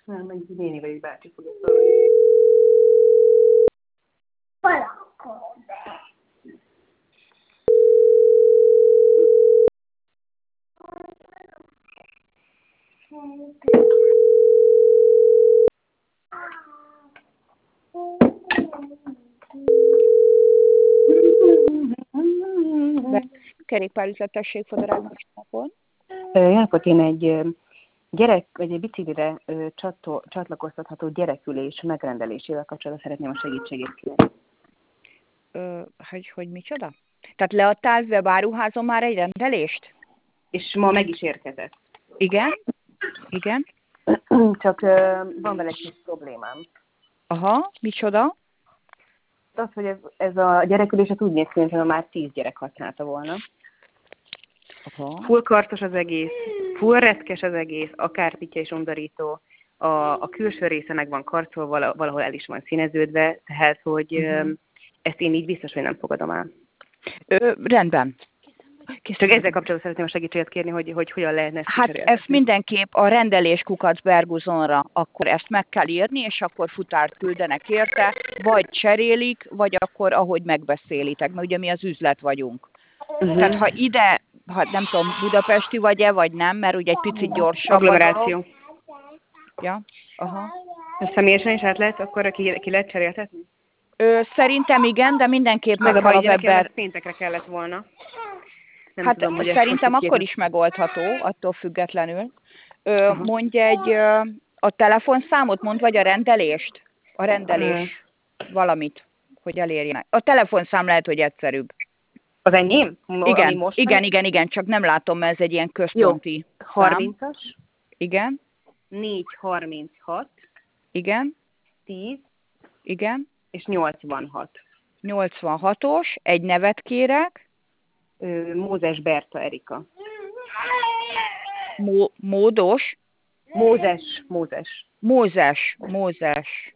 Nem, egy néni vagy egy bácsi fogja szólni. Kerékpárüzletesség Fodorágban napon. Jó napot, én egy gyerek, vagy egy biciklire csatlakoztatható gyerekülés megrendelésével kapcsolatban szeretném a segítségét kérni. Hogy micsoda? Tehát leadtál webáruházon már egy rendelést? És ma meg is érkezett. Igen? Igen? Csak van vele egy kis problémám. Aha, micsoda? Az, hogy ez a gyereküléset úgy néz ki, mintha már 10 gyerek használta volna. Aha. Full kartos az egész, full retkes az egész, akár pitya és undorító. A külső része meg van karcolva, valahol el is van színeződve, tehát, hogy ezt én így biztos, hogy nem fogadom el. Rendben. Csak ezzel kapcsolatban szeretném a segítséget kérni, hogy hogyan lehetne ezt Hát ezt mindenképp a rendeléskukac Berguzonra, akkor ezt meg kell írni, és akkor futárt küldenek érte, vagy cserélik, vagy akkor ahogy megbeszélitek, mert ugye mi az üzlet vagyunk. Tehát ha ide, nem tudom, budapesti vagy-e, vagy nem, mert ugye egy picit gyorsabb. Agglomeráció. Ja, aha. Ha személyesen is át lehet, akkor ki lehet cseréltetni? Szerintem igen, de mindenképp meg kell a webber. Péntekre kellett volna. Nem Hát tudom, hogy szerintem akkor is megoldható, attól függetlenül. Mondj a telefonszámot, mondd, vagy a rendelést? A rendelés valamit, hogy elérjenek. A telefonszám lehet, hogy egyszerűbb. Az enyém? Igen, csak nem látom, mert ez egy ilyen központi szám. 30-as. Igen. 436. Igen. 10. Igen. És 86. 86-os, egy nevet kérek. Mózes Berta Erika. Módos? Mózes.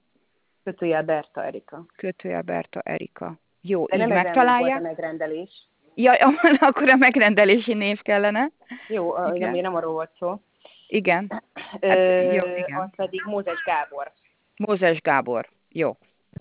Kötőjel Berta Erika. Jó, de így nem megtalálják. Nem volt a megrendelés. Ja, akkor a megrendelési név kellene. Jó, nem arról volt szó. Igen. Jó, igen. Az pedig Mózes Gábor. Mózes Gábor. Jó.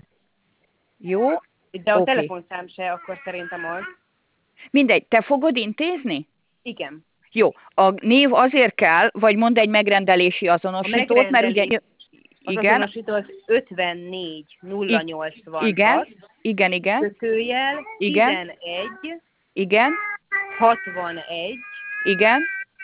De a telefonszám se, akkor szerintem az. Mindegy, te fogod intézni? Igen. Jó, a név azért kell, vagy mondd egy megrendelési azonosítót, mert ugye... Igen. Az azonosító az 54 086. Igen. Kötőjel. Igen. 11. Igen. 61. Igen.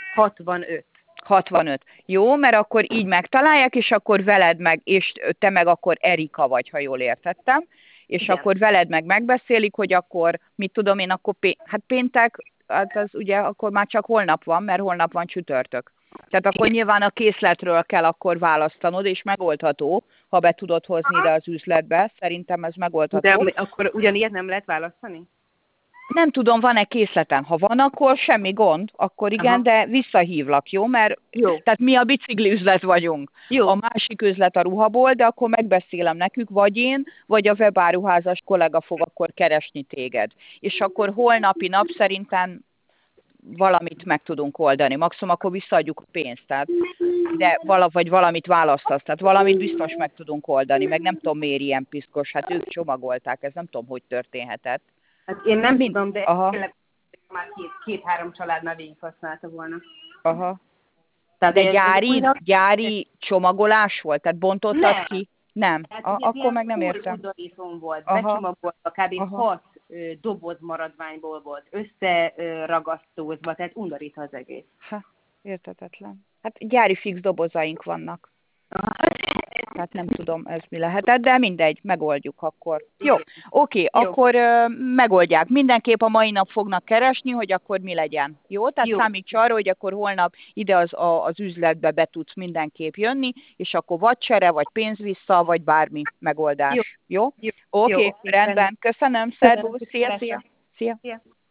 65. Jó, mert akkor így megtalálják, és akkor veled meg, és te meg akkor Erika vagy, ha jól értettem, és igen. Akkor veled meg megbeszélik, hogy akkor, mit tudom én, akkor péntek, hát az ugye akkor már csak holnap van, mert holnap van csütörtök. Tehát akkor nyilván a készletről kell akkor választanod, és megoldható, ha be tudod hozni ide az üzletbe. Szerintem ez megoldható. De akkor ugyanilyet nem lehet választani? Nem tudom, van-e készleten. Ha van, akkor semmi gond, akkor igen, aha. De visszahívlak, jó? Mert tehát mi a bicikli üzlet vagyunk. Jó. A másik üzlet a ruhabolt, de akkor megbeszélem nekük, vagy én, vagy a webáruházas kollega fog akkor keresni téged. És akkor holnapi nap szerintem valamit meg tudunk oldani. Maximum akkor visszaadjuk a pénzt, tehát, de vagy valamit választasz, tehát valamit biztos meg tudunk oldani, meg nem tudom miért ilyen piszkos, hát ők csomagolták, ez nem tudom, hogy történhetett. Hát én nem tudom, de tényleg már két-három családnál végig használta volna. Aha. Tehát de gyári csomagolás volt? Tehát bontottad ki? Nem. Akkor meg nem értem. Volt, becsomagolva, kb. 6 doboz maradványból volt összeragasztózva, tehát undorít az egész. Érthetetlen. Hát gyári fix dobozaink vannak. Tehát nem tudom, ez mi lehetett, de mindegy, megoldjuk akkor. Jó, oké, akkor megoldják. Mindenképp a mai nap fognak keresni, hogy akkor mi legyen. Jó? Tehát számíts arra, hogy akkor holnap ide az üzletbe be tudsz mindenképp jönni, és akkor vagy csere, vagy pénz vissza, vagy bármi megoldás. Jó? Oké, rendben. Köszönöm, szervusz, szia.